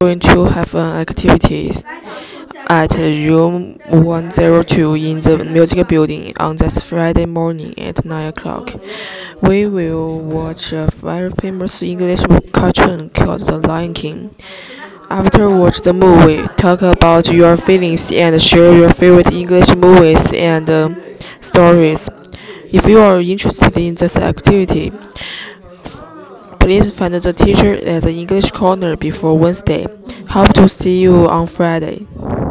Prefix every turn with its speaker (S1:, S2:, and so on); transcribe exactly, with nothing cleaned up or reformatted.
S1: going to have an activity at room one oh two in the music building on this Friday morning at nine o'clock. We will watch a very famous English cartoon called The Lion King. After watch the movie, talk about your feelings and share your favorite English movies and um, stories. If you are interested in this activity, please find the teacher at the English corner before Wednesday. Hope to see you on Friday.